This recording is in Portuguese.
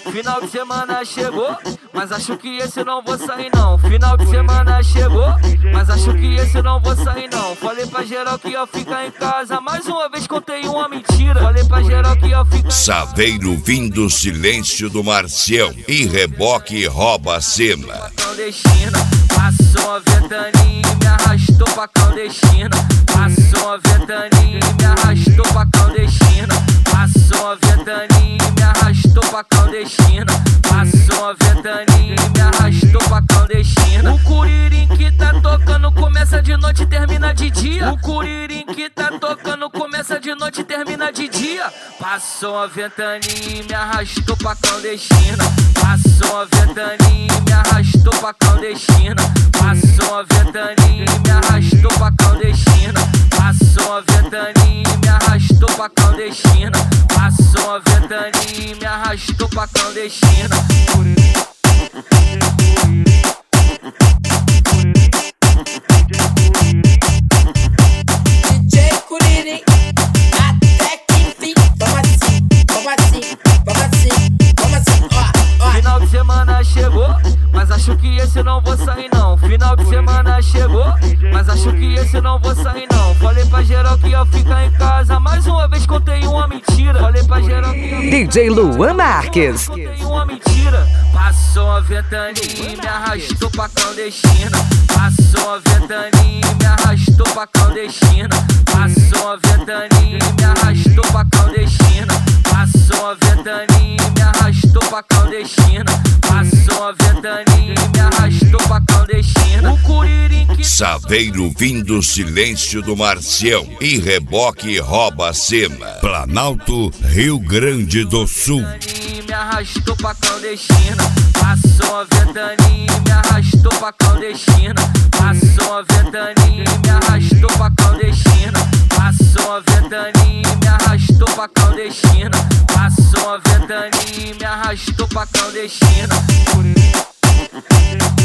Final de semana chegou, mas acho que esse não vou sair não. Final de semana chegou, mas acho que esse não vou sair não. Falei pra geral que ia ficar em casa, mais uma vez contei uma mentira. Falei pra geral que ia ficar em casa. Saveiro vindo silêncio do Marcião e reboque rouba a cena. Clandestina, passou a ventania e me arrastou pra clandestina. Passou a ventania e me arrastou pra clandestina. Passou a ventania e me arrastou pra clandestina. Passou a ventania e me arrastou pra clandestina. O curirim que tá tocando começa de noite e termina de dia. O curirim que tá tocando começa de noite e termina de dia. Passou a ventania e me arrastou pra clandestina. Passou a ventania e me arrastou pra clandestina. Passou a ventania e me arrastou pra clandestina. Passou a ventania e me arrastou pra clandestina. Passou a ventania e me arrastou pra clandestina. DJ Curirim, até que enfim. Vamos assim, vamos assim, vamos assim, vamos assim, ó. Final de semana chegou, mas acho que esse não vou sair não. Final de semana chegou, mas acho que esse não vou sair não. Falei pra geral que ia ficar em casa, mais uma vez contei uma mentira. Falei pra geral que ia DJ Luan Marques. contei uma mentira. Passou a ventania e me arrastou pra clandestina. Passou a ventania e me arrastou pra clandestina. Passou a ventania e me arrastou pra clandestina. Passou a ventania e me arrastou pra clandestina. Passou a ventania e me arrastou pra clandestina. O curirim que Saveiro vindo silêncio do Marcião e reboque rouba a cena. Planalto, Rio Grande do Sul. me arrastou pra clandestina. Passou a ventania e me arrastou pra clandestina. Passou a ventania e me arrastou pra clandestina. Passou a ventania e me arrastou pra clandestina. Passou a ventania e me arrastou pra clandestina.